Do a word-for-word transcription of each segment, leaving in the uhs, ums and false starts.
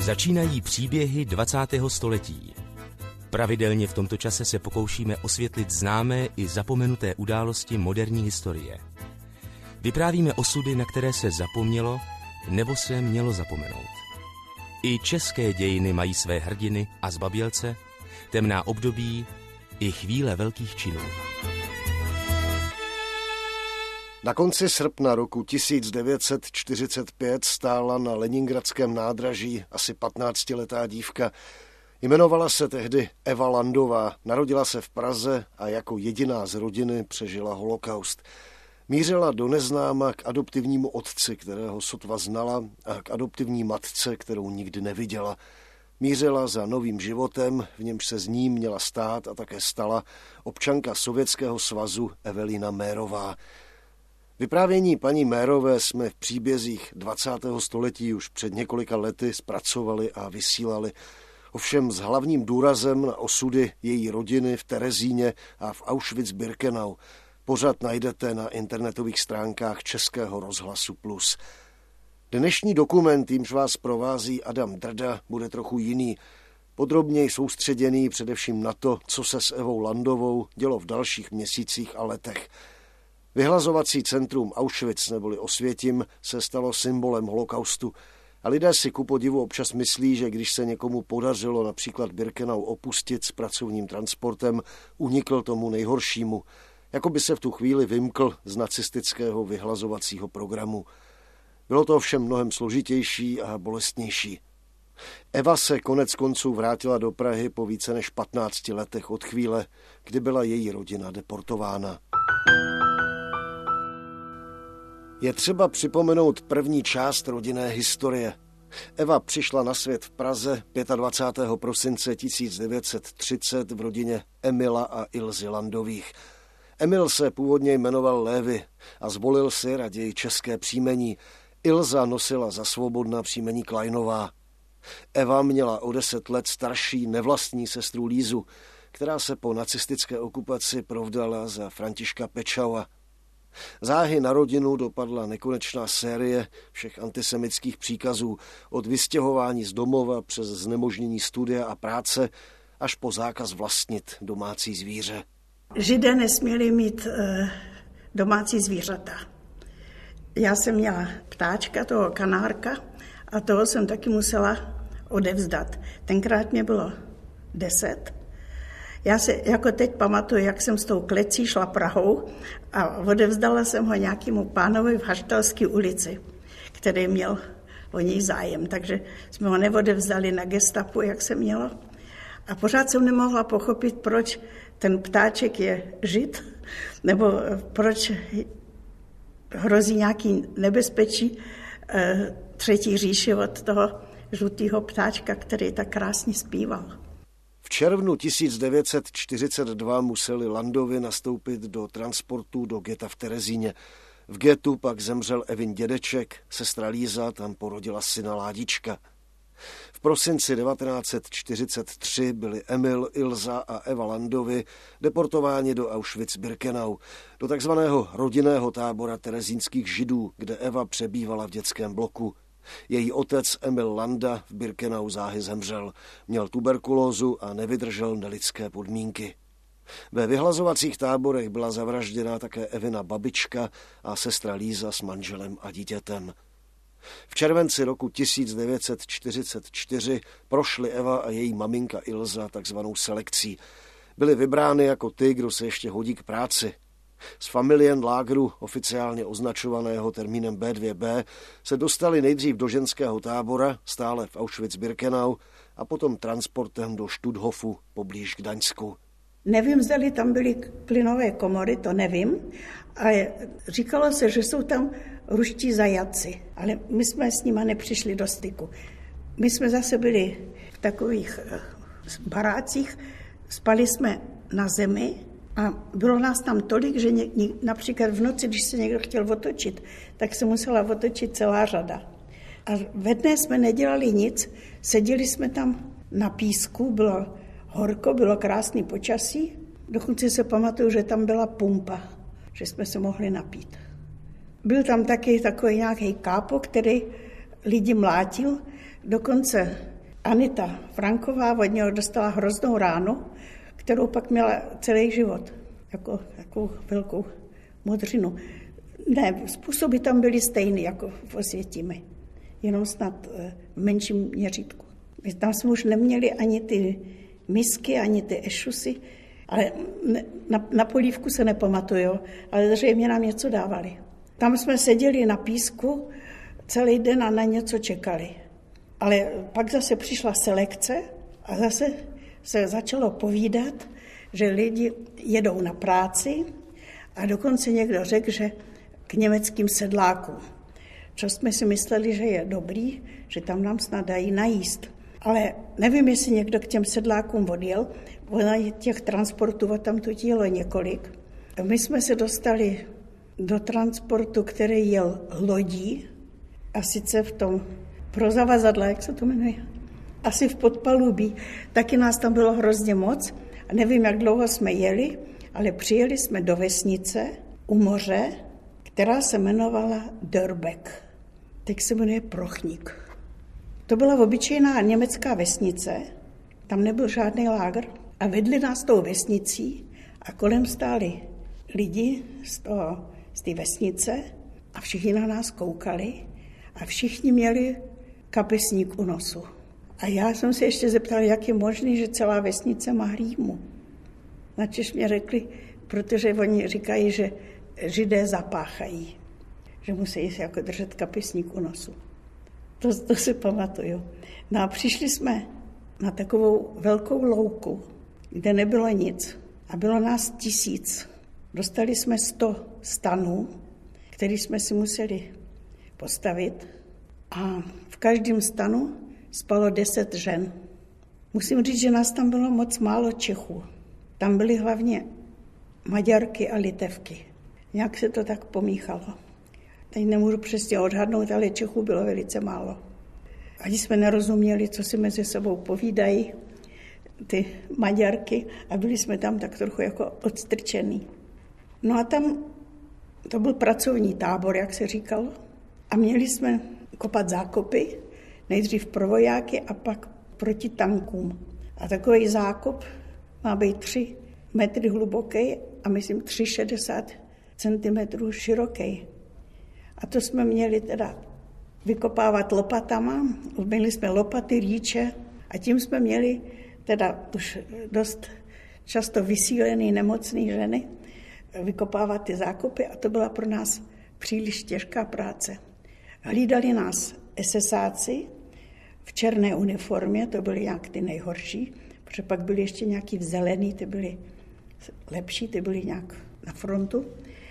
Začínají příběhy dvacátého století. Pravidelně v tomto čase se pokoušíme osvětlit známé i zapomenuté události moderní historie. Vyprávíme osudy, na které se zapomnělo nebo se mělo zapomenout. I české dějiny mají své hrdiny a zbabělce, temná období i chvíle velkých činů. Na konci srpna roku tisíc devět set čtyřicet pět stála na leningradském nádraží asi patnáctiletá dívka. Jmenovala se tehdy Eva Landová, narodila se v Praze a jako jediná z rodiny přežila holokaust. Mířila do neznáma k adoptivnímu otci, kterého sotva znala, a k adoptivní matce, kterou nikdy neviděla. Mířila za novým životem, v němž se z ní měla stát a také stala občanka Sovětského svazu Evelina Mérová. Vyprávění paní Mérové jsme v příbězích dvacátého století už před několika lety zpracovali a vysílali. Ovšem s hlavním důrazem na osudy její rodiny v Terezíně a v Auschwitz-Birkenau. Pořad najdete na internetových stránkách Českého rozhlasu Plus. Dnešní dokument, jímž vás provází Adam Drda, bude trochu jiný. Podrobněji soustředěný především na to, co se s Evou Landovou dělo v dalších měsících a letech. Vyhlazovací centrum Auschwitz neboli Osvětim se stalo symbolem holokaustu a lidé si ku podivu občas myslí, že když se někomu podařilo například Birkenau opustit s pracovním transportem, unikl tomu nejhoršímu, jako by se v tu chvíli vymkl z nacistického vyhlazovacího programu. Bylo to ovšem mnohem složitější a bolestnější. Eva se konec konců vrátila do Prahy po více než patnácti letech od chvíle, kdy byla její rodina deportována. Je třeba připomenout první část rodinné historie. Eva přišla na svět v Praze dvacátého pátého prosince tisíc devět set třicet v rodině Emila a Ilzy Landových. Emil se původně jmenoval Lévy a zvolil si raději české příjmení. Ilza nosila za svobodná příjmení Kleinová. Eva měla o deset let starší nevlastní sestru Lízu, která se po nacistické okupaci provdala za Františka Pečaua. Záhy na rodinu dopadla nekonečná série všech antisemitských příkazů, od vystěhování z domova přes znemožnění studia a práce až po zákaz vlastnit domácí zvíře. Židé nesměli mít e, domácí zvířata. Já jsem měla ptáčka, toho kanárka, a toho jsem taky musela odevzdat. Tenkrát mě bylo deset. Já se jako teď pamatuju, jak jsem s tou klecí šla Prahou a odevzdala jsem ho nějakému pánovi v Haštalské ulici, který měl o něj zájem. Takže jsme ho neodevzdali na gestapu, jak se mělo. A pořád jsem nemohla pochopit, proč ten ptáček je žid, nebo proč hrozí nějaký nebezpečí eh, třetí říši od toho žlutého ptáčka, který tak krásně zpíval. V červnu tisíc devět set čtyřicet dva museli Landovi nastoupit do transportu do geta v Terezíně. V getu pak zemřel Evin dědeček, sestra Líza tam porodila syna Ládička. V prosinci devatenáct set čtyřicet tři byli Emil, Ilza a Eva Landovi deportováni do Auschwitz-Birkenau, do takzvaného rodinného tábora terezínských židů, kde Eva přebývala v dětském bloku. Její otec Emil Landa v Birkenau záhy zemřel, měl tuberkulózu a nevydržel nelidské podmínky. Ve vyhlazovacích táborech byla zavražděna také Evina babička a sestra Líza s manželem a dítětem. V červenci roku tisíc devět set čtyřicet čtyři prošly Eva a její maminka Ilza takzvanou selekcí. Byly vybrány jako ty, kdo se ještě hodí k práci. Z Familienlágru, oficiálně označovaného termínem bé dvě bé, se dostali nejdřív do ženského tábora, stále v Auschwitz-Birkenau, a potom transportem do Stutthofu poblíž Gdaňsku. Nevím, zdali tam byly plynové komory, to nevím, ale říkalo se, že jsou tam ruští zajatci, ale my jsme s nima nepřišli do styku. My jsme zase byli v takových barácích, spali jsme na zemi a bylo nás tam tolik, že ně, například v noci, když se někdo chtěl otočit, tak se musela otočit celá řada. A ve dne jsme nedělali nic, seděli jsme tam na písku, bylo horko, bylo krásný počasí, dokonce se pamatuju, že tam byla pumpa, že jsme se mohli napít. Byl tam taky takový nějaký kápo, který lidi mlátil, dokonce Anita Franková od něho dostala hroznou ránu, kterou pak měla celý život, jako, jako velkou modřinu. Ne, způsoby tam byly stejné jako v Osvětimi, jenom snad v menším měřítku. Tam jsme už neměli ani ty misky, ani ty ešusy, ale na, na polívku se nepamatuju, ale zřejmě nám něco dávali. Tam jsme seděli na písku celý den a na něco čekali. Ale pak zase přišla selekce a zase se začalo povídat, že lidi jedou na práci a dokonce někdo řekl, že k německým sedlákům. Čo jsme si mysleli, že je dobrý, že tam nám snad dají najíst. Ale nevím, jestli někdo k těm sedlákům odjel, ona těch transportů tam tu jelo několik. My jsme se dostali do transportu, který jel lodí, a sice v tom pro zavazadla, jak se to jmenuje, asi v podpalubí. Taky nás tam bylo hrozně moc a nevím, jak dlouho jsme jeli, ale přijeli jsme do vesnice u moře, která se jmenovala Dörbeck. Teď se jmenuje Prochník. To byla obyčejná německá vesnice, tam nebyl žádný lágr a vedli nás tou vesnicí a kolem stáli lidi z toho, z té vesnice a všichni na nás koukali a všichni měli kapesník u nosu. A já jsem se ještě zeptala, jak je možné, že celá vesnice má hrýmu. Načež mě řekli, protože oni říkají, že Židé zapáchají, že musí se jako držet kapesník u nosu. To, to si pamatuju. No a přišli jsme na takovou velkou louku, kde nebylo nic. A bylo nás tisíc. Dostali jsme sto stanů, které jsme si museli postavit. A v každém stanu spalo deset žen. Musím říct, že nás tam bylo moc málo Čechů. Tam byly hlavně Maďarky a Litevky. Nějak se to tak pomíchalo. Teď nemůžu přesně odhadnout, ale Čechů bylo velice málo. Ani jsme nerozuměli, co si mezi sebou povídají ty Maďarky a byli jsme tam tak trochu jako odstrčený. No a tam to byl pracovní tábor, jak se říkalo. A měli jsme kopat zákopy, nejdřív pro vojáky a pak proti tankům. A takový zákop má být tři metry hluboký a myslím tři šedesát centimetrů široký. A to jsme měli teda vykopávat lopatama, měli jsme lopaty, rýče a tím jsme měli teda už dost často vysílený, nemocný ženy vykopávat ty zákopy a to byla pro nás příliš těžká práce. Hlídali nás esesáci v černé uniformě, to byly nějak ty nejhorší, protože pak byly ještě nějaký v zelený, ty byly lepší, ty byly nějak na frontu.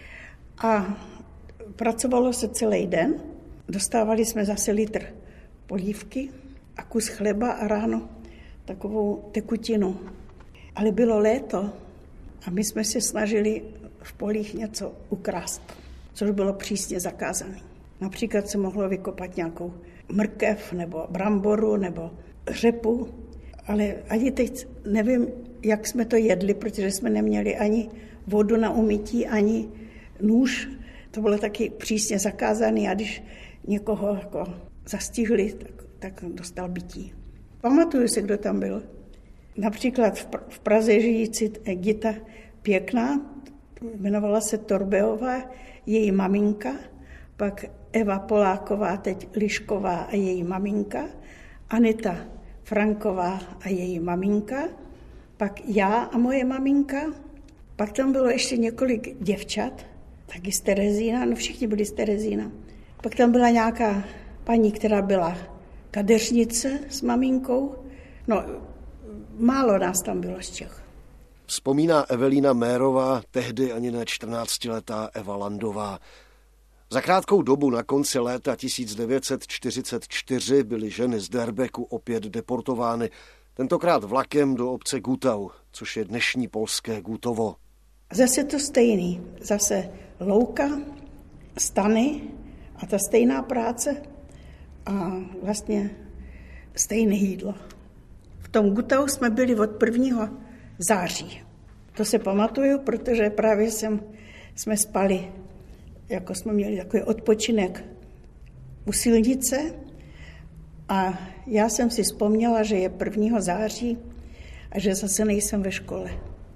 A pracovalo se celý den, dostávali jsme zase litr polívky a kus chleba a ráno takovou tekutinu. Ale bylo léto a my jsme se snažili v polích něco ukrást, což bylo přísně zakázané. Například se mohlo vykopat nějakou mrkev nebo bramboru nebo řepu, ale ani teď nevím, jak jsme to jedli, protože jsme neměli ani vodu na umytí, ani nůž. To bylo taky přísně zakázané a když někoho jako zastihli, tak, tak dostal bití. Pamatuju si, kdo tam byl. Například v Praze žijící Gita Pěkná, jmenovala se Torbeová, její maminka, pak Eva Poláková, teď Lišková a její maminka, Anita Franková a její maminka, pak já a moje maminka, pak tam bylo ještě několik děvčat, taky z Terezína, no všichni byli z Terezína. Pak tam byla nějaká paní, která byla kadeřnice s maminkou, no málo nás tam bylo z Čech. Vzpomíná Evelína Mérová, tehdy ani ne čtrnáctiletá Eva Landová. Za krátkou dobu na konci léta tisíc devět set čtyřicet čtyři byly ženy z Dörbecku opět deportovány, tentokrát vlakem do obce Gutau, což je dnešní polské Gutovo. Zase to stejný, zase louka, stany a ta stejná práce a vlastně stejné jídlo. V tom Gutau jsme byli od prvního září. To se pamatuju, protože právě jsem, jsme spali, jako jsme měli takový odpočinek u silnice A já jsem si vzpomněla, že je prvního září a že zase nejsem ve škole.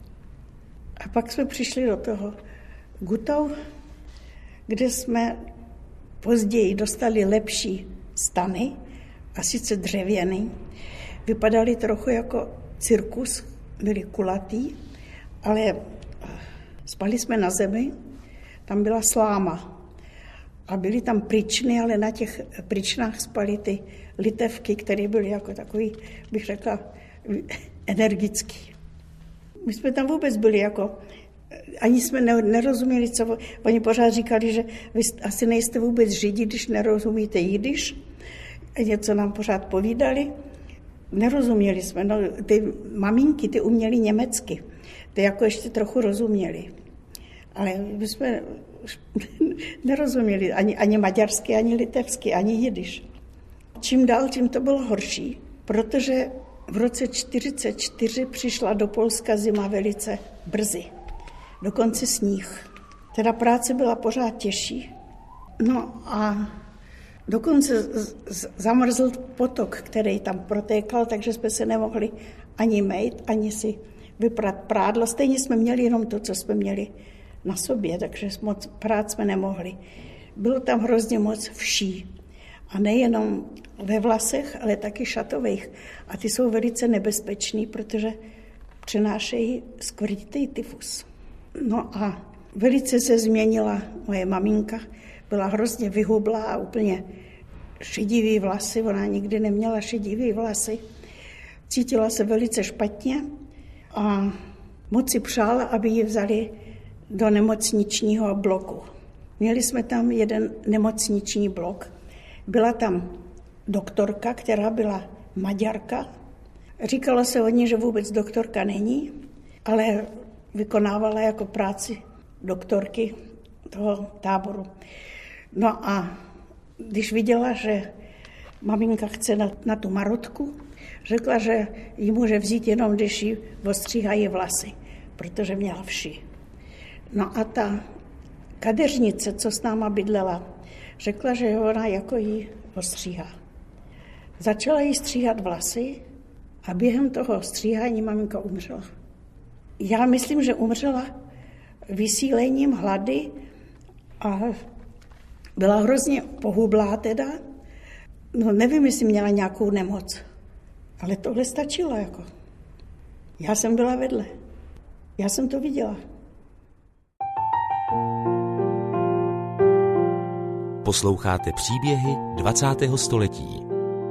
A pak jsme přišli do toho Gutau, kde jsme později dostali lepší stany, a sice dřevěný. Vypadaly trochu jako cirkus, byli kulatý, ale spali jsme na zemi, tam byla sláma. A byly tam pryčny, ale na těch pryčnách spaly ty litevky, které byly jako takový, bych řekla, energický. My jsme tam vůbec byli jako, ani jsme nerozuměli, co oni pořád říkali, že vy asi nejste vůbec Židi, když nerozumíte jidiš. A něco nám pořád povídali. Nerozuměli jsme. No, ty maminky, ty uměly německy. Ty jako ještě trochu rozuměli. Ale my jsme nerozuměli ani, ani maďarsky, ani litevsky, ani jidiš. Čím dál, tím to bylo horší, protože v roce čtyřicet čtyři přišla do Polska zima velice brzy. Dokonce sníh. Teda práce byla pořád těžší. No a dokonce zamrzl potok, který tam protékal, takže jsme se nemohli ani mejt, ani si vyprat prádlo. Stejně jsme měli jenom to, co jsme měli na sobě, takže moc prát jsme nemohli. Bylo tam hrozně moc vší. A nejenom ve vlasech, ale taky šatových. A ty jsou velice nebezpečný, protože přenášejí skvrnitý tyfus. No a velice se změnila moje maminka. Byla hrozně vyhublá a úplně šedivý vlasy. Ona nikdy neměla šedivý vlasy. Cítila se velice špatně a moc si přála, aby ji vzali do nemocničního bloku. Měli jsme tam jeden nemocniční blok. Byla tam doktorka, která byla Maďarka. Říkalo se o ní, že vůbec doktorka není, ale vykonávala jako práci doktorky toho táboru. No a když viděla, že maminka chce na, na tu marotku, řekla, že ji může vzít jenom, když jí ostříhají vlasy, protože měla vši. No a ta kadeřnice, co s náma bydlela, řekla, že ona jako jí ostříhá. Začala jí stříhat vlasy a během toho stříhání maminka umřela. Já myslím, že umřela vysílením hlady a byla hrozně pohublá teda. No nevím, jestli měla nějakou nemoc, ale tohle stačilo jako. Já jsem byla vedle. Já jsem to viděla. Posloucháte příběhy dvacátého století.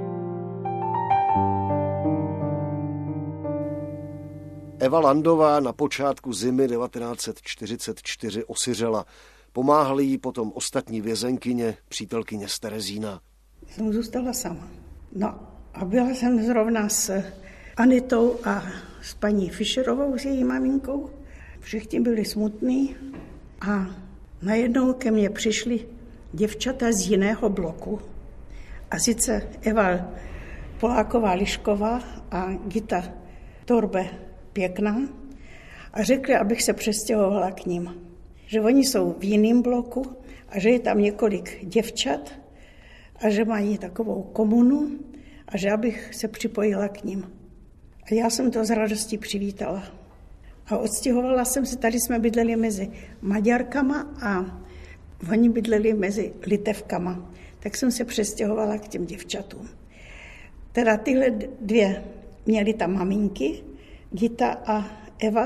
Eva Landová na počátku zimy devatenáct set čtyřicet čtyři osiřela. Pomáhali jí potom ostatní vězenkyně, přítelkyně z Terezína. Jsem zůstala sama. No a byla jsem zrovna s Anitou a s paní Fischerovou, s její maminkou. Všichni byli smutní a najednou ke mně přišli děvčata z jiného bloku. A sice Eva Poláková-Lišková a Gita Torbe Pěkná a řekli, abych se přestěhovala k ním. Že oni jsou v jiném bloku a že je tam několik děvčat a že mají takovou komunu a že abych se připojila k ním. A já jsem to s radostí přivítala. A odstěhovala jsem se, tady jsme bydleli mezi Maďarkama a oni bydleli mezi Litevkama. Tak jsem se přestěhovala k těm děvčatům. Teda tyhle dvě měly tam maminky, Gita a Eva.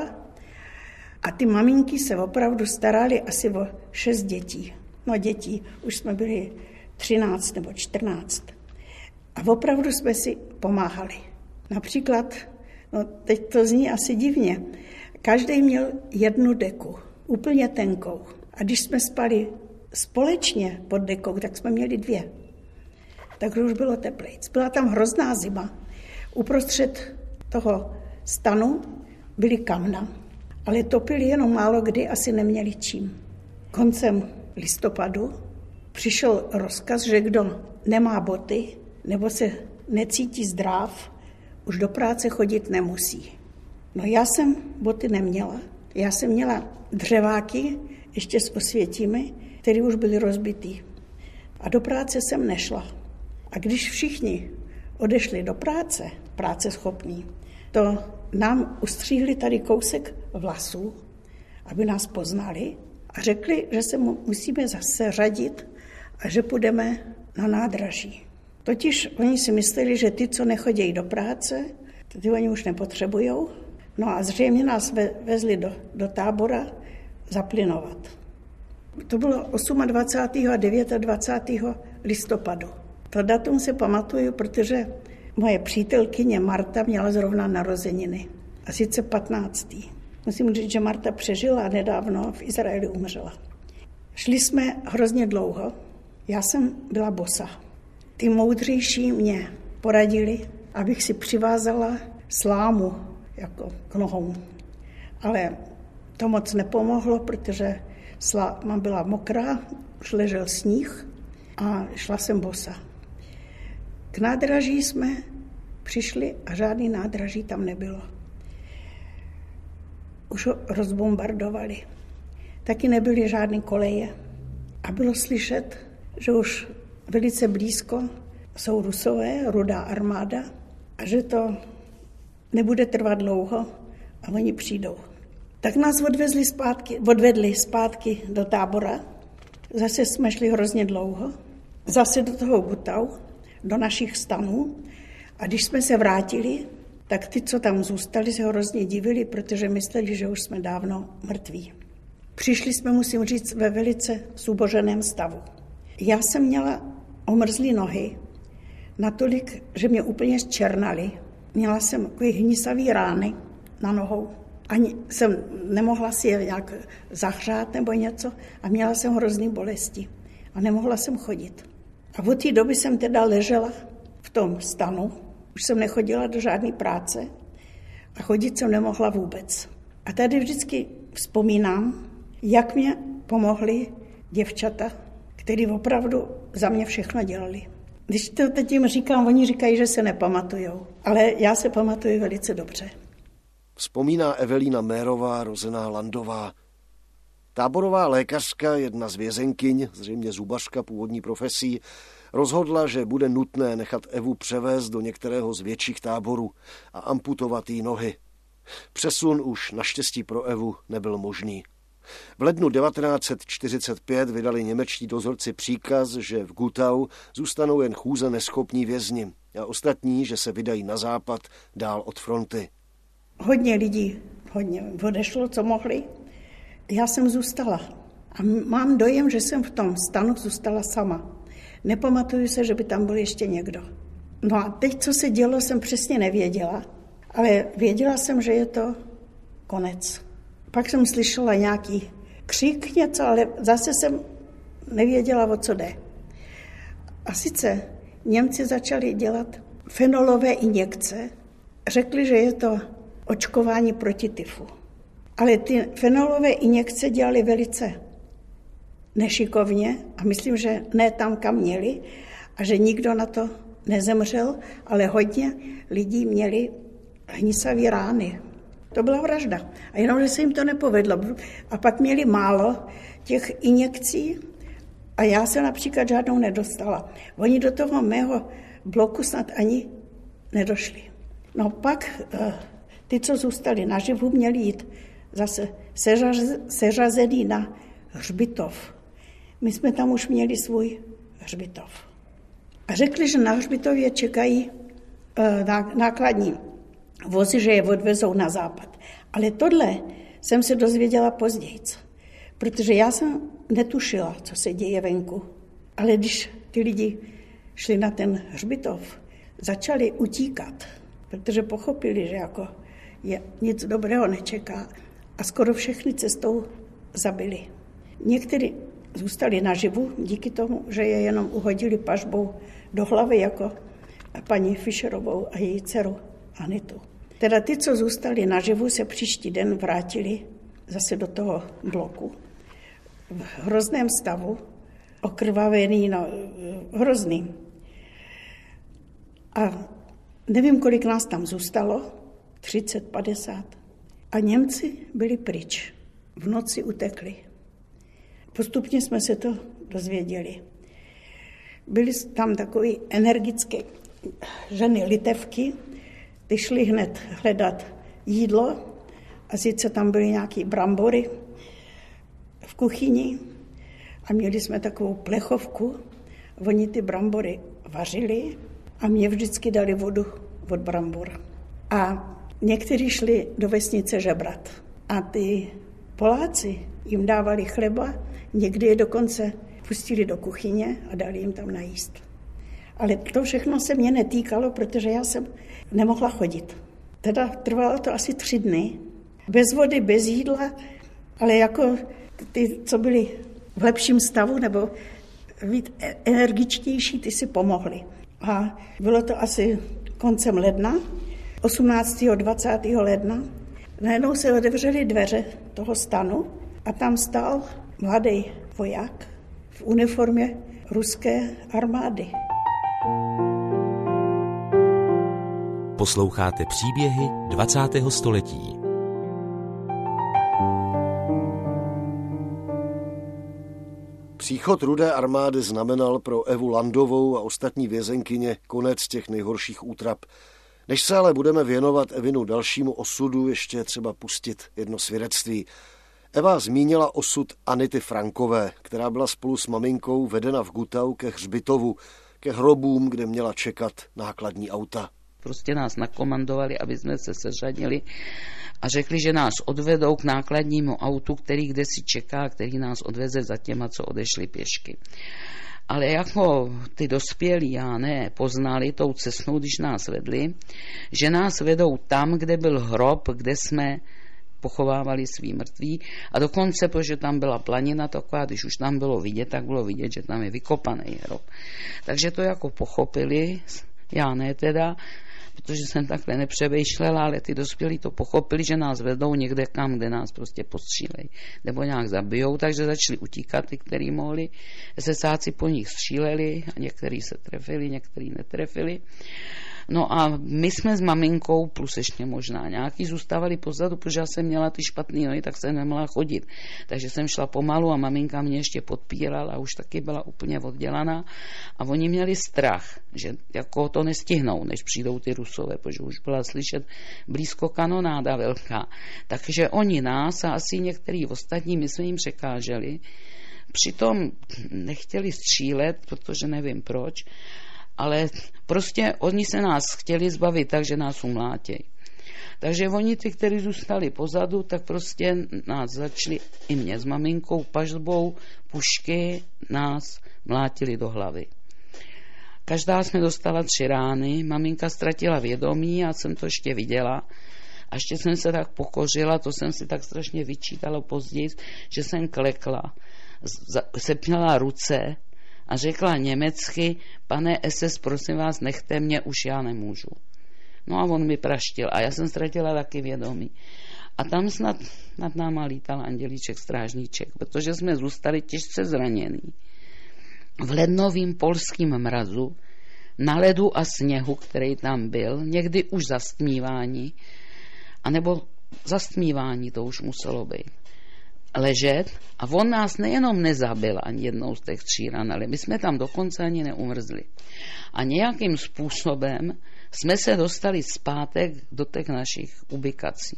A ty maminky se opravdu staraly asi o šest dětí. No dětí, už jsme byli třináct nebo čtrnáct. A opravdu jsme si pomáhali. Například, no teď to zní asi divně, každý měl jednu deku, úplně tenkou. A když jsme spali společně pod dekou, tak jsme měli dvě. Takže už bylo teplejc. Byla tam hrozná zima. Uprostřed toho stanu byly kamna, ale topili jenom málo kdy, asi neměli čím. Koncem listopadu přišel rozkaz, že kdo nemá boty nebo se necítí zdrav, už do práce chodit nemusí. No já jsem boty neměla. Já jsem měla dřeváky, ještě s Osvětimi, které už byly rozbitý. A do práce jsem nešla. A když všichni odešli do práce, práce schopní, to nám ustříhli tady kousek vlasů, aby nás poznali a řekli, že se musíme zase řadit a že půjdeme na nádraží. Totiž oni si mysleli, že ty, co nechodí do práce, ty oni už nepotřebujou. No a zřejmě nás ve, vezli do, do tábora zaplynovat. To bylo dvacátého osmého a dvacátého devátého listopadu. To datum se pamatuju, protože moje přítelkyně Marta měla zrovna narozeniny. A sice patnáctý Musím říct, že Marta přežila a nedávno v Izraeli umřela. Šli jsme hrozně dlouho. Já jsem byla bosa. Ty moudřejší mě poradili, abych si přivázala slámu jako k nohou. Ale to moc nepomohlo, protože sláma byla mokrá, už ležel sníh a šla jsem bosa. K nádraží jsme přišli a žádný nádraží tam nebylo. Už ho rozbombardovali. Taky nebyly žádné koleje. A bylo slyšet, že už velice blízko jsou Rusové, Rudá armáda, a že to nebude trvat dlouho a oni přijdou. Tak nás odvezli zpátky, odvedli zpátky do tábora. Zase jsme šli hrozně dlouho. Zase do toho Gutau, do našich stanů. A když jsme se vrátili, tak ty, co tam zůstali, se hrozně divili, protože mysleli, že už jsme dávno mrtví. Přišli jsme, musím říct, ve velice zuboženém stavu. Já jsem měla omrzlý nohy natolik, že mě úplně zčernaly. Měla jsem takové hnisavý rány na nohou. Ani jsem nemohla si je nějak zahřát nebo něco a měla jsem hrozný bolesti a nemohla jsem chodit. A od té doby jsem teda ležela v tom stanu, už jsem nechodila do žádné práce a chodit jsem nemohla vůbec. A tady vždycky vzpomínám, jak mě pomohly děvčata, který opravdu za mě všechno dělali. Když to teď jim říkám, oni říkají, že se nepamatujou, ale já se pamatuju velice dobře. Vzpomíná Evelína Mérová, rozená Landová. Táborová lékařka, jedna z vězenkyň, zřejmě zubařka původní profesí, rozhodla, že bude nutné nechat Evu převést do některého z větších táborů a amputovat jí nohy. Přesun už naštěstí pro Evu nebyl možný. V lednu devatenáct set čtyřicet pět vydali němečtí dozorci příkaz, že v Gutau zůstanou jen chůze neschopní vězni a ostatní, že se vydají na západ dál od fronty. Hodně lidí hodně odešlo, co mohli. Já jsem zůstala a mám dojem, že jsem v tom stanu zůstala sama. Nepamatuju se, že by tam byl ještě někdo. No a teď, co se dělo, jsem přesně nevěděla, ale věděla jsem, že je to konec. Pak jsem slyšela nějaký křik něco, ale zase jsem nevěděla, o co jde. A sice Němci začali dělat fenolové injekce. Řekli, že je to očkování proti tyfu. Ale ty fenolové injekce dělali velice nešikovně a myslím, že ne tam, kam měli a že nikdo na to nezemřel, ale hodně lidí měli hnisavé rány. To byla vražda. A jenom, že se jim to nepovedlo. A pak měli málo těch injekcí a já se například žádnou nedostala. Oni do toho mého bloku snad ani nedošli. No pak ty, co zůstali naživu, měli jít zase seřazený na hřbitov. My jsme tam už měli svůj hřbitov. A řekli, že na hřbitově čekají nákladní vozy, že je odvezou na západ. Ale tohle jsem se dozvěděla později, protože já jsem netušila, co se děje venku. Ale když ty lidi šli na ten hřbitov, začali utíkat, protože pochopili, že jako je, nic dobrého nečeká a skoro všechny cestou zabili. Někteří zůstali naživu díky tomu, že je jenom uhodili pažbou do hlavy jako paní Fischerovou a její dceru Anitu. Teda ty, co zůstali naživu, se příští den vrátili zase do toho bloku. V hrozném stavu, okrvavený, no, hrozný. A nevím, kolik nás tam zůstalo, třicet, padesát. A Němci byli pryč. V noci utekli. Postupně jsme se to dozvěděli. Byli tam takový energický ženy Litevky, ty šly hned hledat jídlo a sice tam byly nějaké brambory v kuchyni a měli jsme takovou plechovku. Oni ty brambory vařili a mě vždycky dali vodu od brambor. A někteří šli do vesnice žebrat a ty Poláci jim dávali chleba, někdy je dokonce pustili do kuchyně a dali jim tam najíst. Ale to všechno se mě netýkalo, protože já jsem nemohla chodit. Teda trvalo to asi tři dny, bez vody, bez jídla, ale jako ty, co byli v lepším stavu nebo víc energičtější, ty si pomohli. A bylo to asi koncem ledna, osmnáctého dvacátého ledna. Najednou se otevřely dveře toho stanu a tam stál mladý voják v uniformě ruské armády. Posloucháte příběhy dvacátého století. Příchod Rudé armády znamenal pro Evu Landovou a ostatní vězenkyně konec těch nejhorších útrap. Než se ale budeme věnovat Evinu dalšímu osudu, ještě je třeba pustit jedno svědectví. Eva zmínila osud Anity Frankové, která byla spolu s maminkou vedena v Gutau ke hřbitovu, ke hrobům, kde měla čekat nákladní auta. Prostě nás nakomandovali, aby jsme se seřadili a řekli, že nás odvedou k nákladnímu autu, který kde si čeká, který nás odveze za těma, co odešli pěšky. Ale jako ty dospělí, já ne, poznali tou cestou, když nás vedli, že nás vedou tam, kde byl hrob, kde jsme pochovávali svý mrtví a dokonce, protože tam byla planina taková, když už tam bylo vidět, tak bylo vidět, že tam je vykopaný hrob. Takže to jako pochopili, já ne teda, protože jsem takhle nepřemýšlela, ale ty dospělí to pochopili, že nás vedou někde kam, kde nás prostě postřílejí nebo nějak zabijou, takže začali utíkat ty, který mohli. esesáci po nich stříleli a některý se trefili, některý netrefili. No a my jsme s maminkou, plus ještě možná nějaký, zůstávali pozadu, protože já jsem měla ty špatný nohy, tak jsem nemohla chodit. Takže jsem šla pomalu a maminka mě ještě podpírala a už taky byla úplně oddělaná. A oni měli strach, že jako to nestihnou, než přijdou ty Rusové, protože už byla slyšet blízko kanonáda velká. Takže oni nás a asi některý ostatní, my jsme jim překáželi. Přitom nechtěli střílet, protože nevím proč, ale prostě oni se nás chtěli zbavit, takže nás umlátějí. Takže oni, ty, kteří zůstali pozadu, tak prostě nás začali, i mě s maminkou, pažbou, pušky, nás mlátili do hlavy. Každá jsme dostala tři rány, maminka ztratila vědomí, já jsem to ještě viděla. A ještě jsem se tak pokořila, to jsem si tak strašně vyčítala později, že jsem klekla, sepněla ruce a řekla německy, pane es es, prosím vás, nechte mě, už já nemůžu. No a on mi praštil a já jsem ztratila taky vědomí. A tam snad nad náma lítal andělíček, strážníček, protože jsme zůstali těžce zranění. V lednovým polským mrazu, na ledu a sněhu, který tam byl, někdy už zastmívání, anebo zastmívání to už muselo být. Ležet a on nás nejenom nezabil ani jednou z těch tří ran, ale my jsme tam dokonce ani neumrzli. A nějakým způsobem jsme se dostali zpátek do těch našich ubikací.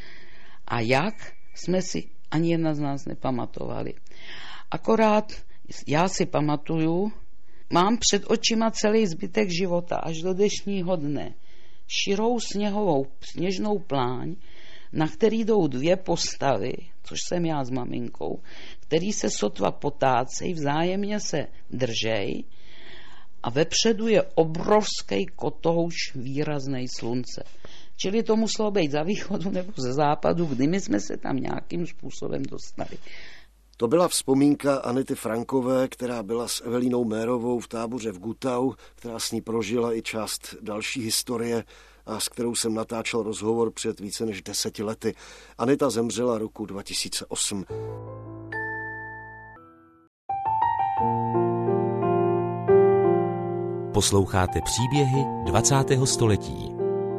A jak, jsme si ani jedna z nás nepamatovali. Akorát já si pamatuju, mám před očima celý zbytek života až do dnešního dne. Širou sněhovou, sněžnou pláň, na který jdou dvě postavy, což jsem já s maminkou, který se sotva potácejí, vzájemně se držej a vepředu je obrovský kotouč výraznej slunce. Čili to muselo být za východu nebo ze západu, kdy my jsme se tam nějakým způsobem dostali. To byla vzpomínka Anity Frankové, která byla s Evelínou Mérovou v táboře v Gutau, která s ní prožila i část další historie a s kterou jsem natáčel rozhovor před více než deseti lety. Anita zemřela roku dva tisíce osm. Posloucháte příběhy dvacátého století.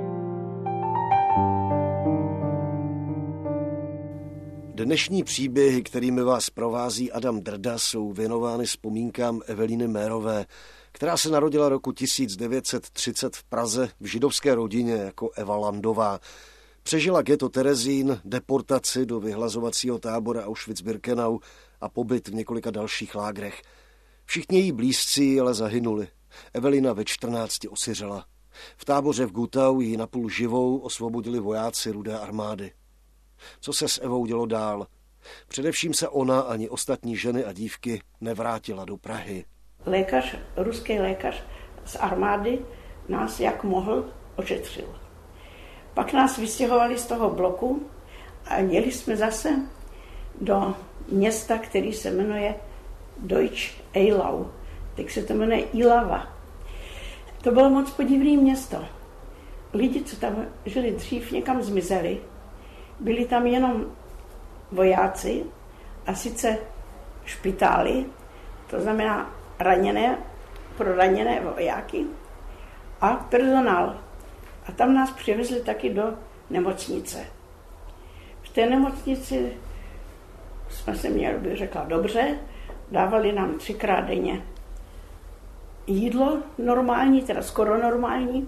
Dnešní příběhy, kterými vás provází Adam Drda, jsou věnovány vzpomínkám Evelíny Mérové, která se narodila roku tisíc devět set třicet v Praze v židovské rodině jako Eva Landová. Přežila ghetto Terezín, deportaci do vyhlazovacího tábora Auschwitz-Birkenau a pobyt v několika dalších lágrech. Všichni její blízcí ale zahynuli. Evelina ve čtrnácti osiřela. V táboře v Gutau ji napůl živou osvobodili vojáci Rudé armády. Co se s Evou dělo dál? Především se ona ani ostatní ženy a dívky nevrátila do Prahy. Lékař, ruský lékař z armády nás jak mohl ošetřil. Pak nás vystěhovali z toho bloku a jeli jsme zase do města, který se jmenuje Deutsch Eylau. Tak se to jmenuje Ilava. To bylo moc podivné město. Lidi, co tam žili dřív, někam zmizeli. Byli tam jenom vojáci a sice špitály, to znamená raněné, pro raněné vojáky a personál. A tam nás přivezli taky do nemocnice. V té nemocnici jsme se měli, bych řekla, dobře, dávali nám třikrát denně jídlo normální, teda skoro normální.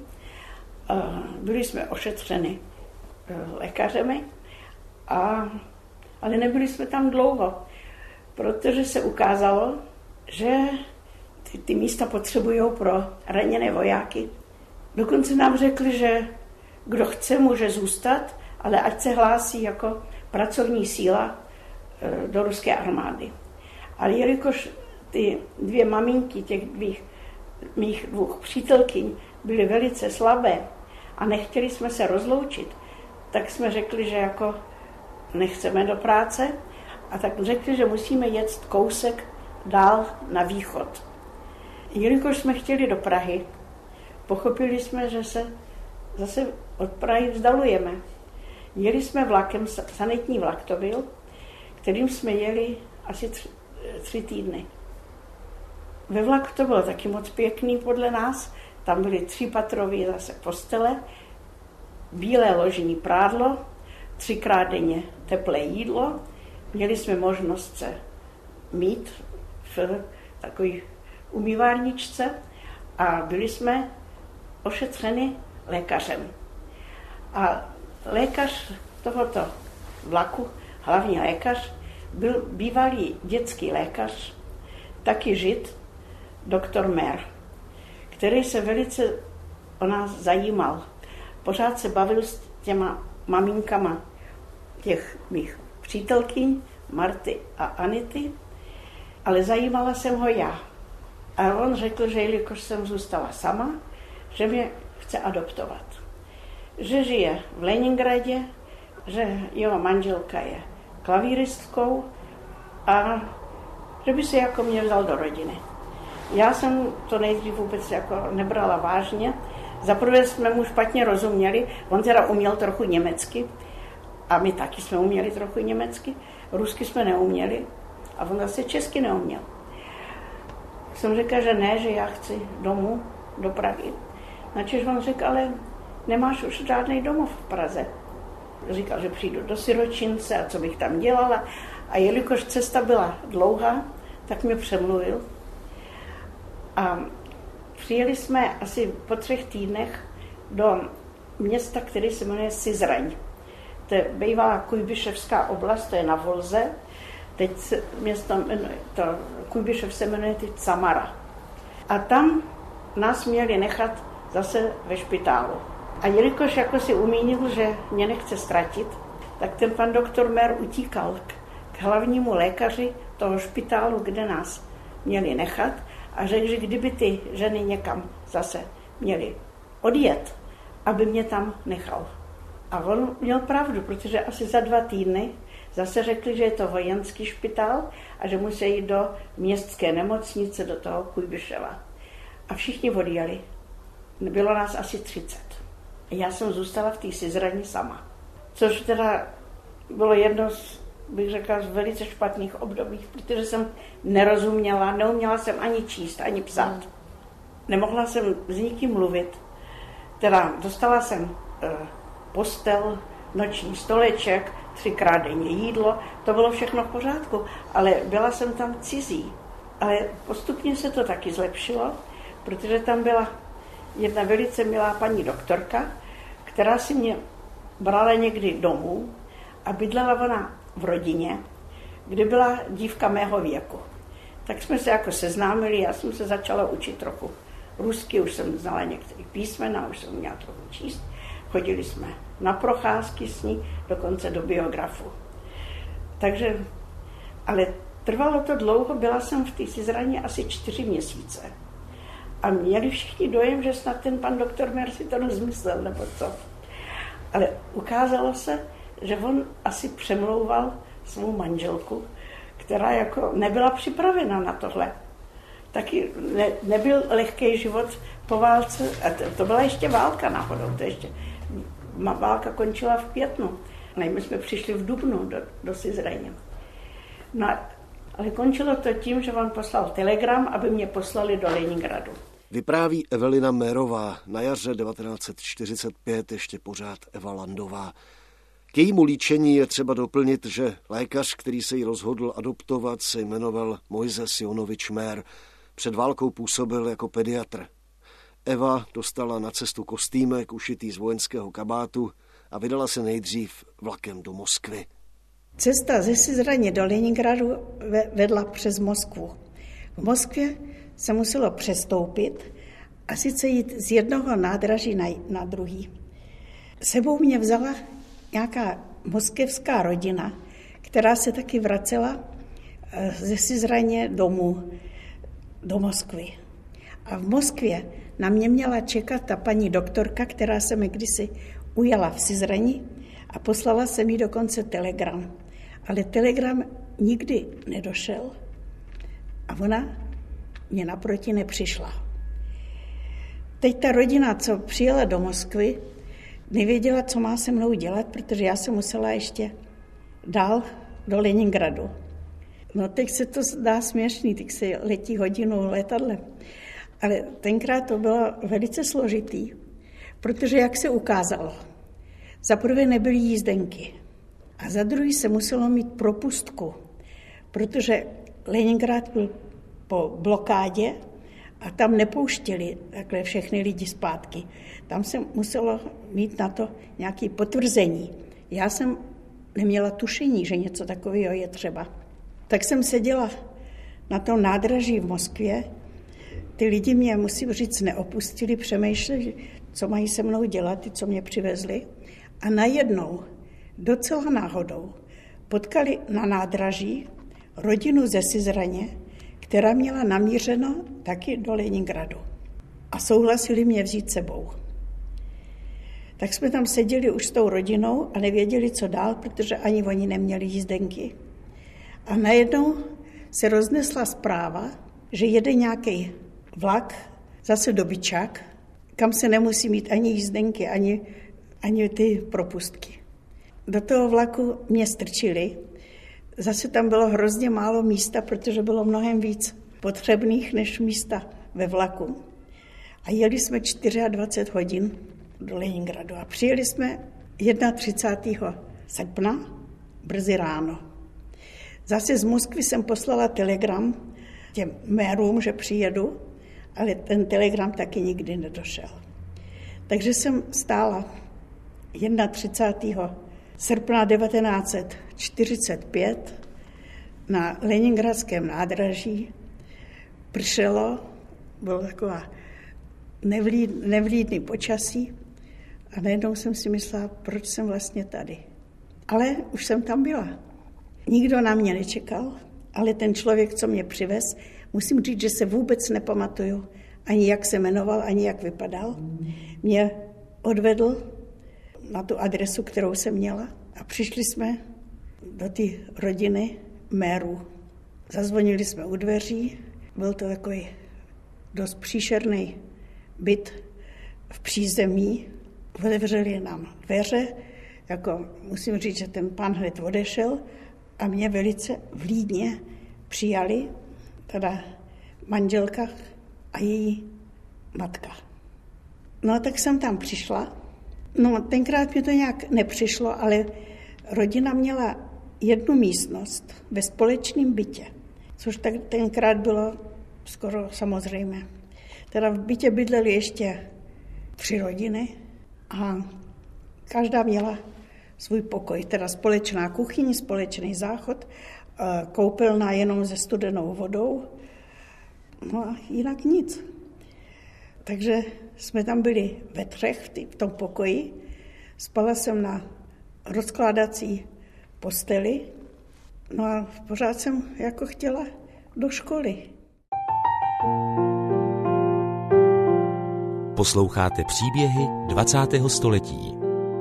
Byli jsme ošetřeni lékařemi, a, ale nebyli jsme tam dlouho, protože se ukázalo, že ty, ty místa potřebují pro raněné vojáky. Dokonce nám řekli, že kdo chce, může zůstat, ale ať se hlásí jako pracovní síla do ruské armády. Ale jelikož ty dvě maminky těch dvých, mých dvou přítelkyň byly velice slabé a nechtěli jsme se rozloučit, tak jsme řekli, že jako nechceme do práce, a tak řekli, že musíme jet kousek dál na východ. Jelikož jsme chtěli do Prahy, pochopili jsme, že se zase od Prahy vzdalujeme. Jeli jsme vlakem, sanitní vlak to byl, kterým jsme jeli asi tři, tři týdny. Ve vlaku to bylo taky moc pěkný podle nás, tam byly třípatrové zase postele, bílé ložní prádlo, třikrát denně teplé jídlo, měli jsme možnost se mít v takové umývárničce a byli jsme ošetřeni lékařem. A lékař tohoto vlaku, hlavní lékař, byl bývalý dětský lékař, taky žid, doktor Mer, který se velice o nás zajímal. Pořád se bavil s těma maminkama těch mých přítelkyň, Marty a Anity, ale zajímala jsem ho já. A on řekl, že jelikož jsem zůstala sama, že mě chce adoptovat. Že žije v Leningradě, že jeho manželka je klavíristkou a že by se jako mě vzal do rodiny. Já jsem to nejdřív vůbec jako nebrala vážně. Zaprvé jsme mu špatně rozuměli, on teda uměl trochu německy a my taky jsme uměli trochu německy, rusky jsme neuměli a on zase česky neuměl. Jsem řekla, že ne, že já chci domů, do Prahy. Načež on řekl, ale nemáš už žádný domov v Praze. Říkal, že přijdu do siročince a co bych tam dělala. A jelikož cesta byla dlouhá, tak mě přemluvil. A přijeli jsme asi po třech týdnech do města, které se jmenuje Syzraň. To je bývalá Kujbyševská oblast, to je na Volze. Teď se město, to Kujbyšev se jmenuje teď Samara. A tam nás měli nechat zase ve špitálu. A jelikož jako si umínil, že mě nechce ztratit, tak ten pan doktor Mer utíkal k, k hlavnímu lékaři toho špitálu, kde nás měli nechat, a řekl, že kdyby ty ženy někam zase měly odjet, aby mě tam nechal. A on měl pravdu, protože asi za dva týdny zase řekli, že je to vojenský špitál a že musí jít do městské nemocnice, do toho Kujbyševa. A všichni odjeli. Bylo nás asi třicet. Já jsem zůstala v té Syzrani sama. Což teda bylo jedno z, bych řekla, z velice špatných období, protože jsem nerozuměla, neuměla jsem ani číst, ani psát. Nemohla jsem s nikým mluvit. Teda dostala jsem e, postel, noční stoleček, třikrát denně jídlo, to bylo všechno v pořádku, ale byla jsem tam cizí. Ale postupně se to taky zlepšilo, protože tam byla jedna velice milá paní doktorka, která si mě brala někdy domů a bydlela ona v rodině, kde byla dívka mého věku. Tak jsme se jako seznámili, já jsem se začala učit trochu rusky, už jsem znala některé písmena, už jsem měla trochu číst. Chodili jsme na procházky s ní, dokonce do biografu. Takže, ale trvalo to dlouho, byla jsem v té Syzraně asi čtyři měsíce. A měli všichni dojem, že snad ten pan doktor Mer si to nezmyslel, nebo co. Ale ukázalo se, že on asi přemlouval svou manželku, která jako nebyla připravena na tohle. Taky ne, nebyl lehký život po válce, a to, to byla ještě válka náhodou, to ještě, válka končila v květnu, my jsme přišli v dubnu do, do Syzraně. No, ale končilo to tím, že on poslal telegram, aby mě poslali do Leningradu. Vypráví Evelina Mérová, na jaře devatenáct set čtyřicet pět ještě pořád Eva Landová. K jejímu líčení je třeba doplnit, že lékař, který se jí rozhodl adoptovat, se jmenoval Mojzes Jonovič Mér. Před válkou působil jako pediatr. Eva dostala na cestu kostýmek ušitý z vojenského kabátu a vydala se nejdřív vlakem do Moskvy. Cesta ze Syzraně do Leningradu vedla přes Moskvu. V Moskvě se muselo přestoupit a sice jít z jednoho nádraží na, na druhý. Sebou mě vzala nějaká moskevská rodina, která se taky vracela ze Syzraně domů do Moskvy. A v Moskvě na mě měla čekat ta paní doktorka, která se mi kdysi ujala v Syzrani a poslala se mi dokonce telegram. Ale telegram nikdy nedošel a ona mě naproti nepřišla. Teď ta rodina, co přijela do Moskvy, nevěděla, co má se mnou dělat, protože já jsem musela ještě dál do Leningradu. No teď se to zdá směšný, teď se letí hodinu letadlem. Ale tenkrát to bylo velice složitý, protože jak se ukázalo, za prvé nebyly jízdenky a za druhý se muselo mít propustku, protože Leningrad byl po blokádě a tam nepouštěli takhle všechny lidi zpátky. Tam se muselo mít na to nějaké potvrzení. Já jsem neměla tušení, že něco takového je třeba. Tak jsem seděla na tom nádraží v Moskvě. Ty lidi mě, musím říct, neopustili, přemýšleli, co mají se mnou dělat, ty, co mě přivezli. A najednou, docela náhodou, potkali na nádraží rodinu ze Syzraně, která měla namířeno taky do Leningradu. A souhlasili mě vzít sebou. Tak jsme tam seděli už s tou rodinou a nevěděli, co dál, protože ani oni neměli jízdenky. A najednou se roznesla zpráva, že jede nějaký vlak zase do Byčak, kam se nemusí mít ani jízdenky, ani, ani ty propustky. Do toho vlaku mě strčili. Zase tam bylo hrozně málo místa, protože bylo mnohem víc potřebných než místa ve vlaku. A jeli jsme dvacet čtyři hodin do Leningradu a přijeli jsme třicátého prvního srpna brzy ráno. Zase z Moskvy jsem poslala telegram těm mérům, že přijedu, ale ten telegram taky nikdy nedošel. Takže jsem stála třicátého prvního srpna devatenáct set čtyřicet pět na leningradském nádraží. Pršelo, bylo taková nevlíd, nevlídný počasí a najednou jsem si myslela, proč jsem vlastně tady. Ale už jsem tam byla. Nikdo na mě nečekal, ale ten člověk, co mě přivez, musím říct, že se vůbec nepamatuju, ani jak se jmenoval, ani jak vypadal. Mě odvedl na tu adresu, kterou jsem měla a přišli jsme do té rodiny Mérů. Zazvonili jsme u dveří, byl to takový dost příšerný byt v přízemí. Otevřeli nám dveře, jako musím říct, že ten pán hned odešel a mě velice vlídně přijali, teda manželka a její matka. No tak jsem tam přišla. No tenkrát mi to nějak nepřišlo, ale rodina měla jednu místnost ve společném bytě, což tak tenkrát bylo skoro samozřejmé. Teda v bytě bydleli ještě tři rodiny a každá měla svůj pokoj, teda společná kuchyň, společný záchod, koupelna jenom se studenou vodou, no a jinak nic. Takže jsme tam byli ve třech v, tý, v tom pokoji, spala jsem na rozkládací posteli, no a pořád jsem jako chtěla do školy. Posloucháte příběhy dvacátého století.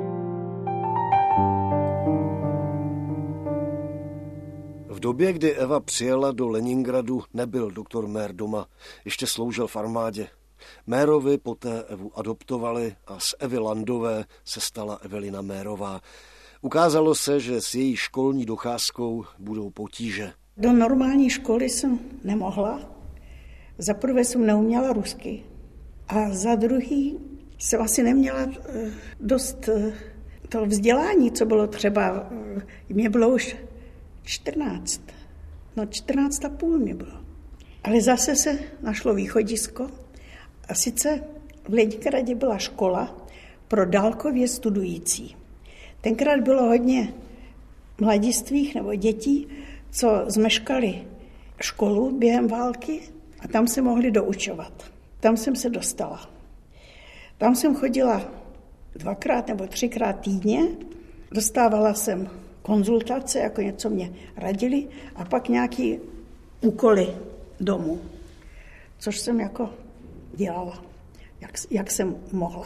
V době, kdy Eva přijela do Leningradu, nebyl doktor Mér doma, ještě sloužil v armádě. Mérovi poté Evu adoptovali a z Evy Landové se stala Evelina Mérová. Ukázalo se, že s její školní docházkou budou potíže. Do normální školy jsem nemohla. Za prvé jsem neuměla rusky a za druhý jsem asi neměla dost toho vzdělání, co bylo třeba. Mě bylo už čtrnáct. No čtrnáct a půl mě bylo. Ale zase se našlo východisko. A sice v Leningradě byla škola pro dálkově studující. Tenkrát bylo hodně mladistvých nebo dětí, co zmeškali školu během války a tam se mohli doučovat. Tam jsem se dostala. Tam jsem chodila dvakrát nebo třikrát týdně, dostávala jsem konzultace, jako něco mě radili a pak nějaký úkoly domů, což jsem jako dělala, jak, jak jsem mohla.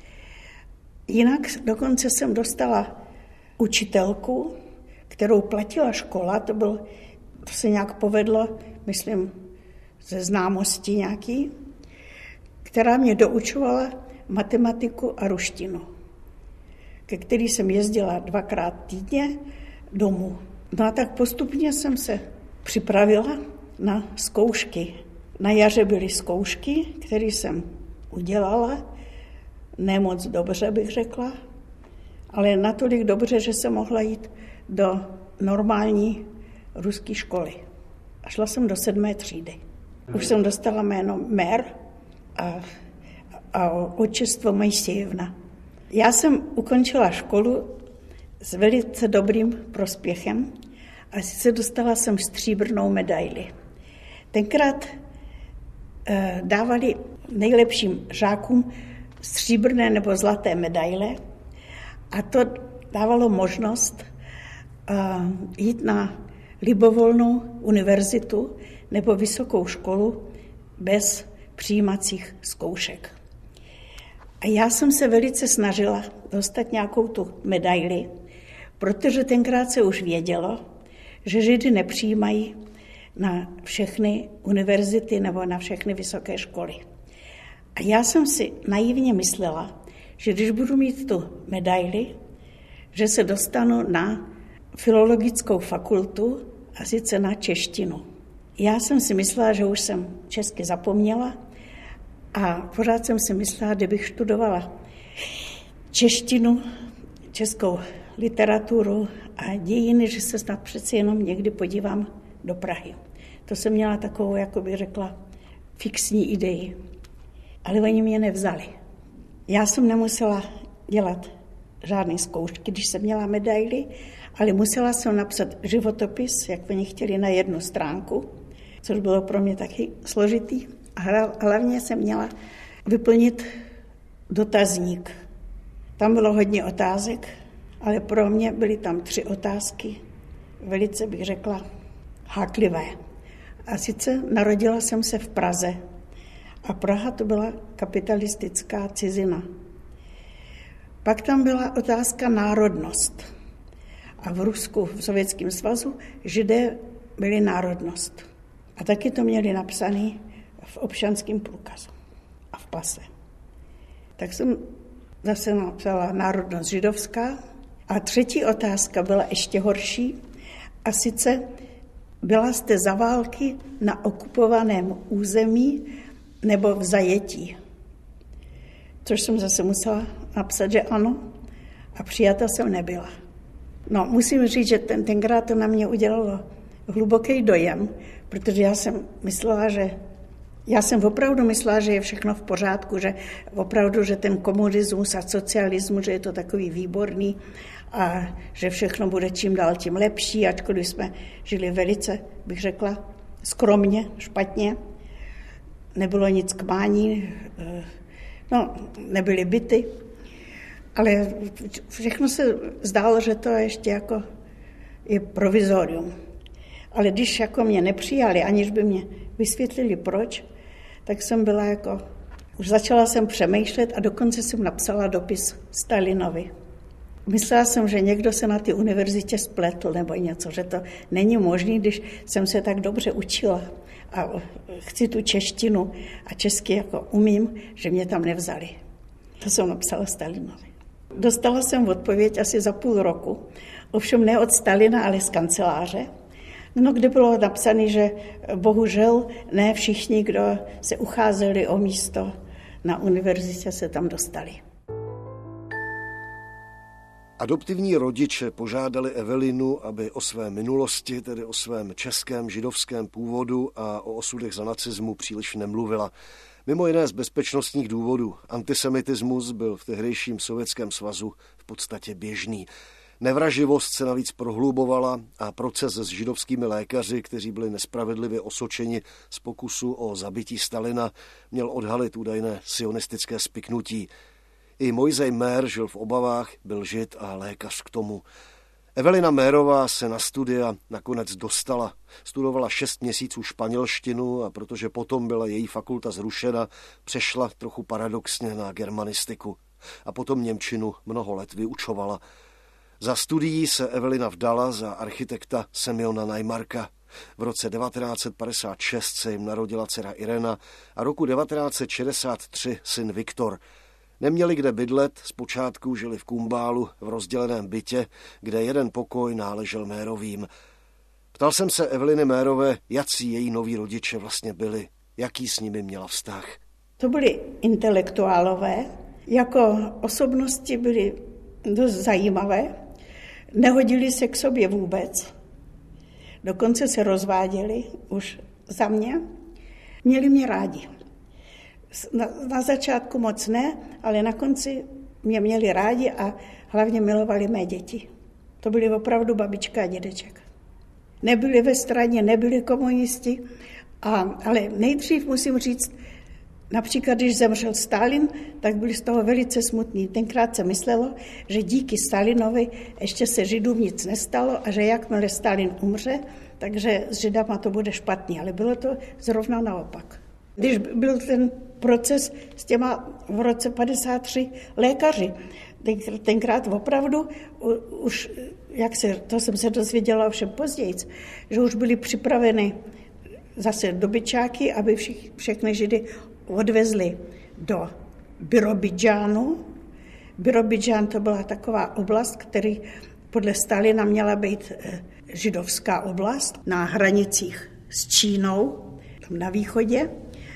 Jinak dokonce jsem dostala učitelku, kterou platila škola, to, byl, to se nějak povedlo, myslím, ze známosti nějaký, která mě doučovala matematiku a ruštinu, ke který jsem jezdila dvakrát týdně domů. No a tak postupně jsem se připravila na zkoušky. Na jaře byly zkoušky, které jsem udělala, ne moc dobře bych řekla, ale natolik dobře, že jsem mohla jít do normální ruské školy. A šla jsem do sedmé třídy. Už jsem dostala jméno Mér a, a otčestvo Mojsejevna. Já jsem ukončila školu s velice dobrým prospěchem a sice dostala jsem stříbrnou medaili. Tenkrát eh, dávali nejlepším žákům stříbrné nebo zlaté medaile a to dávalo možnost uh, jít na libovolnou univerzitu nebo vysokou školu bez přijímacích zkoušek. A já jsem se velice snažila dostat nějakou tu medaili, protože tenkrát se už vědělo, že Židy nepřijímají na všechny univerzity nebo na všechny vysoké školy. A já jsem si naivně myslela, že když budu mít tu medaili, že se dostanu na filologickou fakultu a sice na češtinu. Já jsem si myslela, že už jsem česky zapomněla a pořád jsem si myslela, kdybych študovala češtinu, českou literaturu a dějiny, že se snad přeci jenom někdy podívám do Prahy. To jsem měla takovou, jako bych řekla, fixní idei. Ale oni mě nevzali. Já jsem nemusela dělat žádné zkoušky, když jsem měla medaily, ale musela jsem napsat životopis, jak oni chtěli, na jednu stránku, což bylo pro mě taky složitý. A hlavně jsem měla vyplnit dotazník. Tam bylo hodně otázek, ale pro mě byly tam tři otázky, velice bych řekla háklivé. A sice narodila jsem se v Praze a Praha to byla kapitalistická cizina. Pak tam byla otázka národnost. A v Rusku, v Sovětském svazu, Židé byli národnost. A taky to měli napsané v občanském průkazu a v pase. Tak jsem zase napsala národnost židovská. A třetí otázka byla ještě horší. A sice byla jste za války na okupovaném území nebo v zajetí. Což jsem zase musela napsat, že ano. A přijata jsem nebyla. No, musím říct, že ten, tenkrát to na mě udělalo hluboký dojem, protože já jsem myslela, že Já jsem opravdu myslela, že je všechno v pořádku, že opravdu, že ten komunismus a socialismus, že je to takový výborný a že všechno bude čím dál tím lepší, ačkoliv jsme žili velice, bych řekla, skromně, špatně. Nebylo nic k mání, no, nebyly byty, ale všechno se zdálo, že to ještě jako je provizorium. Ale když jako mě nepřijali, aniž by mě vysvětlili proč, tak jsem byla jako, už začala jsem přemýšlet a dokonce jsem napsala dopis Stalinovi. Myslela jsem, že někdo se na té univerzitě spletl nebo něco, že to není možné, když jsem se tak dobře učila a chci tu češtinu a česky jako umím, že mě tam nevzali. To jsem napsala Stalinovi. Dostala jsem odpověď asi za půl roku, ovšem ne od Stalina, ale z kanceláře, no, kde bylo napsané, že bohužel ne všichni, kdo se ucházeli o místo na univerzitě, se tam dostali. Adoptivní rodiče požádali Evelinu, aby o své minulosti, tedy o svém českém židovském původu a o osudech za nacismu příliš nemluvila. Mimo jiné z bezpečnostních důvodů. Antisemitismus byl v tehdejším Sovětském svazu v podstatě běžný. Nevraživost se navíc prohlubovala a proces s židovskými lékaři, kteří byli nespravedlivě osočeni z pokusu o zabití Stalina, měl odhalit údajné sionistické spiknutí. I Mojzej Mér žil v obavách, byl žid a lékař k tomu. Evelina Mérová se na studia nakonec dostala. Studovala šest měsíců španělštinu a protože potom byla její fakulta zrušena, přešla trochu paradoxně na germanistiku. A potom němčinu mnoho let vyučovala. Za studií se Evelina vdala za architekta Semjona Najmarka. V roce devatenáct set padesát šest se jim narodila dcera Irena a roku devatenáct set šedesát tři syn Viktor. Neměli kde bydlet, zpočátku žili v Kumbálu v rozděleném bytě, kde jeden pokoj náležel Mérovým. Ptal jsem se Eveliny Mérové, jací její noví rodiče vlastně byli, jaký s nimi měla vztah. To byli intelektuálové, jako osobnosti byli dost zajímavé, nehodili se k sobě vůbec, dokonce se rozváděli už za mě, měli mě rádi. Na, na začátku moc ne, ale na konci mě měli rádi a hlavně milovali mé děti. To byli opravdu babička a dědeček. Nebyli ve straně, nebyli komunisti, a, ale nejdřív musím říct, například když zemřel Stalin, tak byli z toho velice smutní. Tenkrát se myslelo, že díky Stalinovi ještě se Židům nic nestalo a že jakmile Stalin umře, takže s Židama to bude špatně, ale bylo to zrovna naopak. Když byl ten proces s těma v roce padesát tři lékaři, tenkrát opravdu už, jak se, to jsem se dozvěděla ovšem později, že už byli připraveny zase dobyčáky, aby všich, všechny Židy odvezli do Birobidžánu. Birobidžán to byla taková oblast, který podle Stalina měla být židovská oblast na hranicích s Čínou, tam na východě.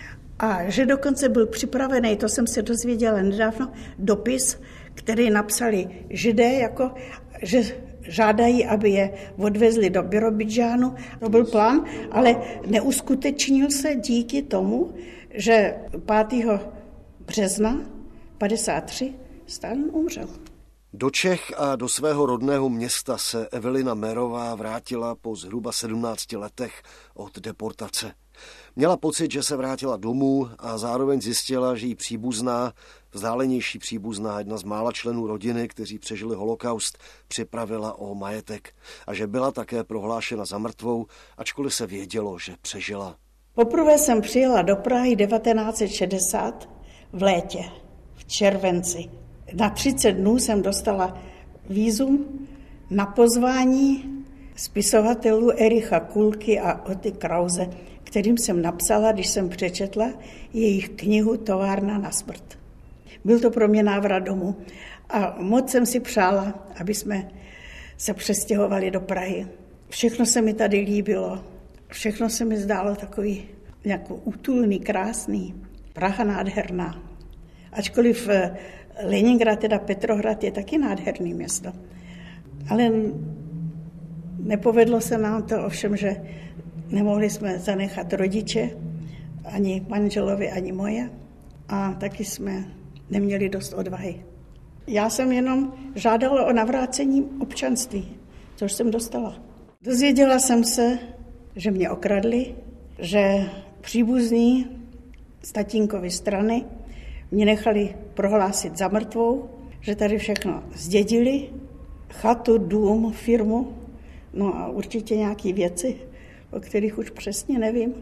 A že dokonce byl připravený, to jsem se dozvěděla nedávno, dopis, který napsali Židé, jako, že žádají, aby je odvezli do Birobidžánu. To byl plán, ale neuskutečnil se díky tomu, že pátého března padesát tři Stalin umřel. Do Čech a do svého rodného města se Evelina Mérová vrátila po zhruba sedmnácti letech od deportace. Měla pocit, že se vrátila domů a zároveň zjistila, že jí příbuzná, vzdálenější příbuzná, jedna z mála členů rodiny, kteří přežili holokaust, připravila o majetek a že byla také prohlášena za mrtvou, ačkoliv se vědělo, že přežila. Poprvé jsem přijela do Prahy devatenáct set šedesát v létě, v červenci. Na třicet dnů jsem dostala vízum na pozvání spisovatelů Ericha Kulky a Oty Krause, kterým jsem napsala, když jsem přečetla jejich knihu Továrna na smrt. Byl to pro mě návrat domů a moc jsem si přála, aby jsme se přestěhovali do Prahy. Všechno se mi tady líbilo, všechno se mi zdálo takový jako útulný, krásný. Praha nádherná. Ačkoliv Leningrad, teda Petrohrad, je taky nádherný město. Ale nepovedlo se nám to ovšem, že nemohli jsme zanechat rodiče ani manželovi, ani moje. A taky jsme neměli dost odvahy. Já jsem jenom žádala o navrácení občanství, což jsem dostala. Dozvěděla jsem se, že mě okradli, že příbuzní z tatínkovy strany mě nechali prohlásit za mrtvou, že tady všechno zdědili, chatu, dům, firmu, no a určitě nějaké věci, o kterých už přesně nevím.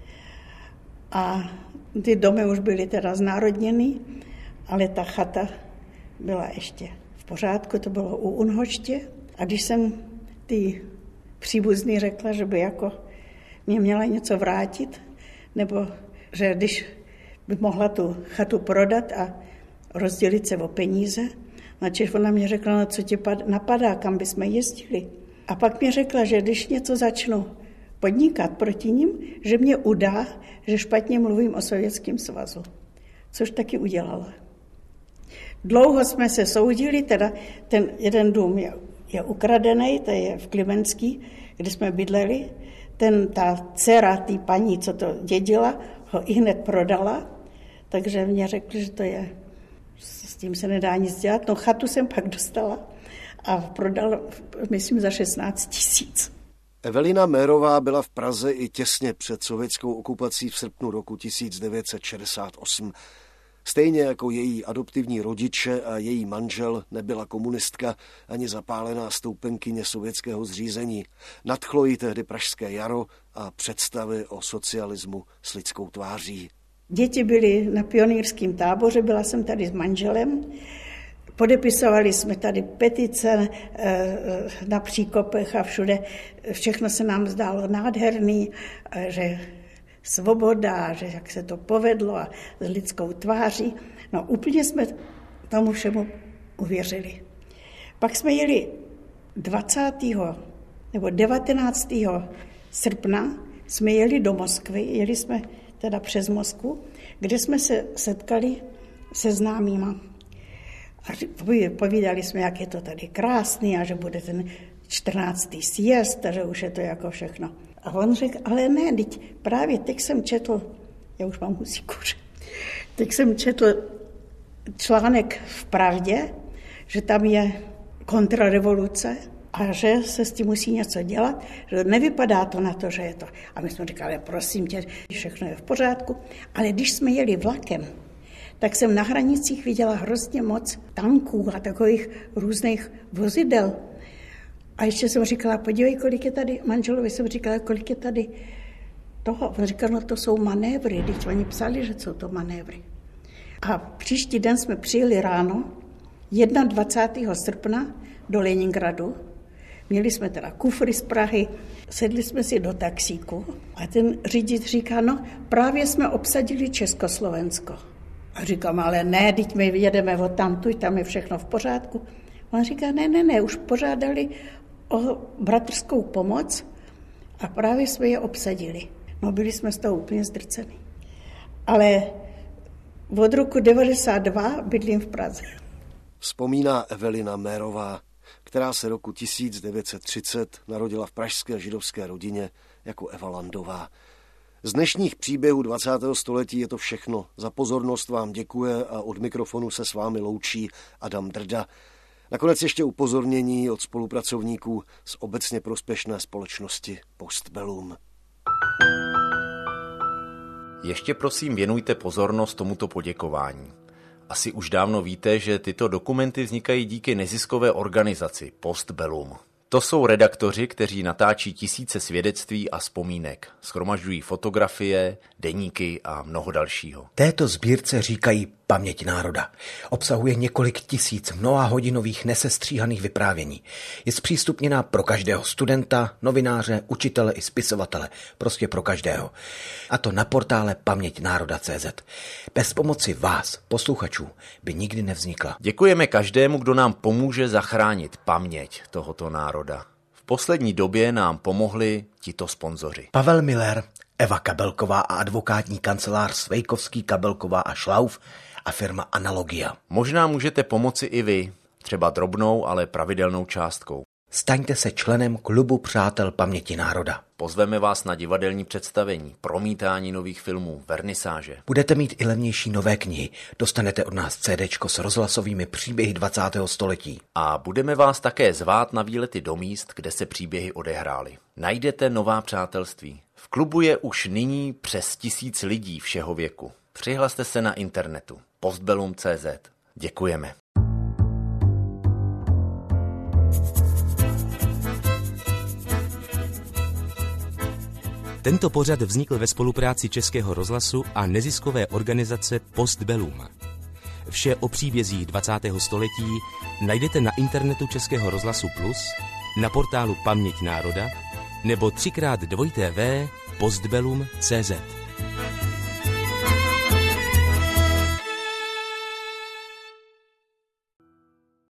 A ty domy už byly teda znárodněny, ale ta chata byla ještě v pořádku, to bylo u Unhoště. A když jsem ty příbuzný řekla, že by jako mě měla něco vrátit, nebo že když by mohla tu chatu prodat a rozdělit se o peníze, načež ona mě řekla, no co ti napadá, kam bychom jezdili. A pak mě řekla, že když něco začnu podnikat proti ním, že mě udá, že špatně mluvím o Sovětském svazu. Což taky udělala. Dlouho jsme se soudili, teda ten jeden dům je, je ukradený, to je v Klimenský, kde jsme bydleli. Ten, ta dcera té paní, co to dědila, ho i hned prodala, takže mě řekli, že to je, s tím se nedá nic dělat. No chatu jsem pak dostala a prodala, myslím, za šestnáct tisíc. Evelina Mérová byla v Praze i těsně před sovětskou okupací v srpnu roku tisíc devět set šedesát osm. Stejně jako její adoptivní rodiče a její manžel nebyla komunistka ani zapálená stoupenkyně sovětského zřízení. Nadchlo jí tehdy pražské jaro a představy o socialismu s lidskou tváří. Děti byly na pionýrském táboře, byla jsem tady s manželem. Podepisovali jsme tady petice na příkopech a všude. Všechno se nám zdálo nádherný, že svoboda, že jak se to povedlo a s lidskou tváří. No úplně jsme tomu všemu uvěřili. Pak jsme jeli dvacátého nebo devatenáctého srpna jsme jeli do Moskvy, jeli jsme teda přes Moskvu, kde jsme se setkali se známýma. A povídali jsme, jak je to tady krásný a že bude ten čtrnáctý sjezd a že už je to jako všechno. A on řekl, ale ne, teď právě teď jsem četl, já už mám husí kůži, teď jsem četl článek v Pravdě, že tam je kontrarevoluce a že se s tím musí něco dělat, že nevypadá to na to, že je to. A my jsme říkali, prosím tě, všechno je v pořádku, ale když jsme jeli vlakem, tak jsem na hranicích viděla hrozně moc tanků a takových různých vozidel. A ještě jsem říkala, podívej, kolik je tady, manželovi jsem říkala, kolik je tady toho. On říkal, no to jsou manévry, když oni psali, že jsou to manévry. A příští den jsme přijeli ráno, dvacátého prvního srpna do Leningradu. Měli jsme teda kufry z Prahy, sedli jsme si do taxíku a ten řidič říká, no právě jsme obsadili Československo. A říkám, ale ne, teď my jedeme od tamtuj, tam je všechno v pořádku. On říká, ne, ne, ne, už požádali o bratrskou pomoc a právě jsme je obsadili. No byli jsme z toho úplně zdrceni. Ale od roku devadesát dva bydlím v Praze. Vzpomíná Evelina Mérová, která se roku tisíc devět set třicet narodila v pražské židovské rodině jako Eva Landová. Z dnešních příběhů dvacátého století je to všechno. Za pozornost vám děkuje a od mikrofonu se s vámi loučí Adam Drda. Nakonec ještě upozornění od spolupracovníků z obecně prospěšné společnosti Postbellum. Ještě prosím věnujte pozornost tomuto poděkování. Asi už dávno víte, že tyto dokumenty vznikají díky neziskové organizaci Postbellum. To jsou redaktoři, kteří natáčí tisíce svědectví a vzpomínek, shromažďují fotografie, deníky a mnoho dalšího. Této sbírce říkají Paměť národa. Obsahuje několik tisíc mnohahodinových nesestříhaných vyprávění. Je zpřístupněná pro každého studenta, novináře, učitele i spisovatele. Prostě pro každého. A to na portále paměť národa tečka cé zet. Bez pomoci vás, posluchačů, by nikdy nevznikla. Děkujeme každému, kdo nám pomůže zachránit paměť tohoto národa. V poslední době nám pomohli tito sponzoři. Pavel Miller, Eva Kabelková a advokátní kancelář Svejkovský, Kabelková a Šlauf a firma Analogia. Možná můžete pomoci i vy, třeba drobnou, ale pravidelnou částkou. Staňte se členem Klubu přátel paměti národa. Pozveme vás na divadelní představení, promítání nových filmů, vernisáže. Budete mít i levnější nové knihy. Dostanete od nás cédéčko s rozhlasovými příběhy dvacátého století. A budeme vás také zvát na výlety do míst, kde se příběhy odehrály. Najdete nová přátelství. V klubu je už nyní přes tisíc lidí všeho věku. Přihlaste se na internetu postbellum tečka cé zet. Děkujeme. Tento pořad vznikl ve spolupráci Českého rozhlasu a neziskové organizace Postbellum. Vše o příbězích dvacátého století najdete na internetu Českého rozhlasu Plus, na portálu Paměť národa nebo třikrát dvojité v postbellum tečka cé zet.